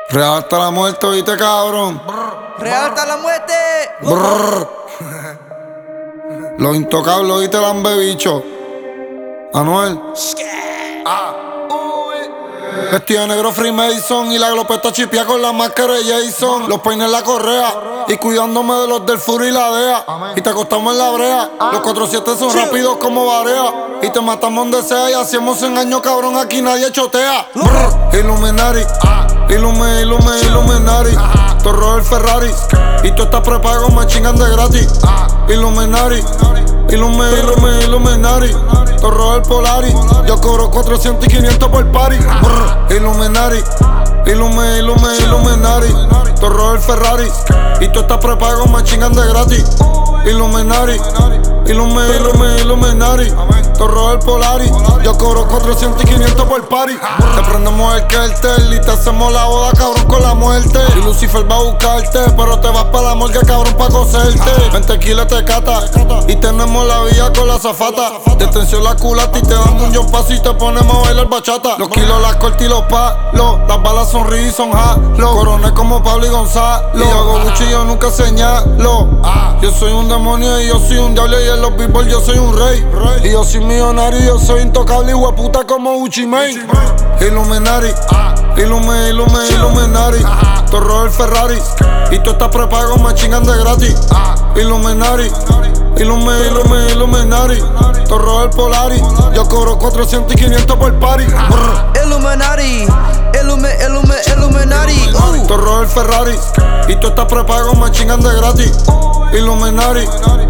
Real hasta la muerte, oíste, cabrón. Real hasta la muerte. Brrr. Los intocables, oíste, lambebicho. Anuel. Vestido de negro Freemason y la glopeta chipia con la máscara de Jason. Los peines en la correa y cuidándome de los del Furo y la DEA. Y te acostamos en la brea. Los 4-7 son rápidos como barea. Y te matamos donde sea y hacemos engaño, cabrón. Aquí nadie chotea. Illuminati. Illuminati. Torro el Ferrari. Y tú estás prepago, me chingan de gratis. Illuminati. Illuminati. Torro el Polari. Yo cobro 400 y 500 por party. Illuminati. Illuminati. Torro el Ferrari. Y tú estás prepago, me chingan de gratis. Illuminati. Illuminati. Torro el Polari. Yo cobro 400 y 500 por party. Te prendemos el cartel y te hacemos la boda, cabrón, con la muerte. Y Lucifer va a buscarte, pero te vas pa' la morgue, cabrón, pa' coserte. 20 kilos te cata y tenemos la vía con la zafata. Detención la culata y te damos un paso y te ponemos a bailar bachata. Los kilos, las cortas y los palos. Las balas son ríos y son jalo. Coroné como Pablo y Gonzalo. Y hago mucho y yo nunca señalo. Yo soy un demonio y yo soy un diablo. Y en los people yo soy un rey. Y yo soy millonario y yo soy intocable y hueputa como Gucci Mane. Illuminati. Illuminati. Torro el Ferrari. Y tú estás prepago, me chingan de gratis. Illuminati. Illuminati. Torro el Polari. Yo cobro 400 y 500 por party. Illuminati. Illuminati. Torro el Ferrari. Y tú estás prepago, me chingan de gratis. Illuminati.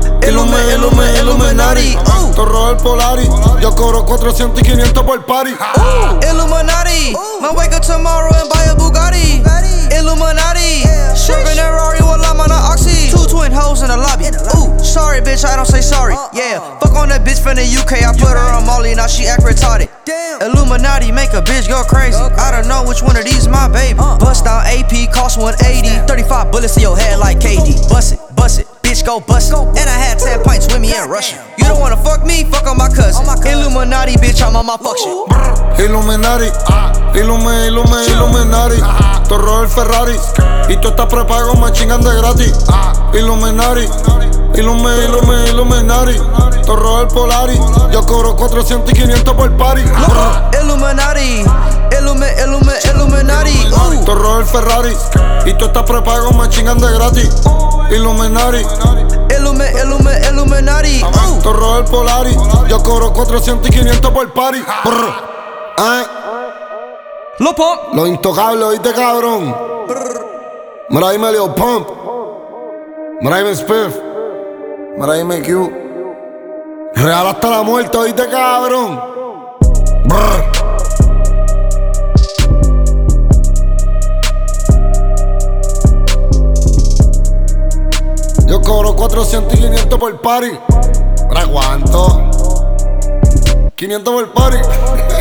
Illuminati. Torro el Polari. Yo cobro 400 y 500 por party. Illuminati. Might wake up tomorrow and buy a Bugatti. Illuminati. Swerving a Rari while I'm on a Oxy. 2 twin hoes in the lobby. Ooh, sorry, bitch, I don't say sorry. Yeah, fuck on that bitch from the UK. I put her on Molly, now she act retarded. Illuminati make a bitch go crazy. I don't know which one of these my baby. Bust down AP, cost 180. 35 bullets in your head like KD. Bust it, bitch, go bust it. And I had 10 pints with me in Russia. You don't wanna fuck me, fuck on my cousin. Illuminati, bitch, I'm on my fuck shit. Illuminati. Illuminati. Torro el Ferrari. Y tú estás prepago, me chingan de gratis. Illuminati. Illuminati. Torro el Polari. Yo cobro 400 y 500 por party. Illuminati. Illuminati. Torro el Ferrari. Y tú estás prepago, me chingan de gratis. Illuminati. Illuminati. Torro el Polari. Yo cobro 400 y 500 por party. Lil Pump. Los intocables, oíste, cabrón. Mira ahí me Lil Pump. Mira ahí me Spiff. Mira ahí me Q. Real hasta la muerte, oíste, cabrón. Brr. Yo cobro 400 y 500 por party. ¿Para cuánto? 500 por party.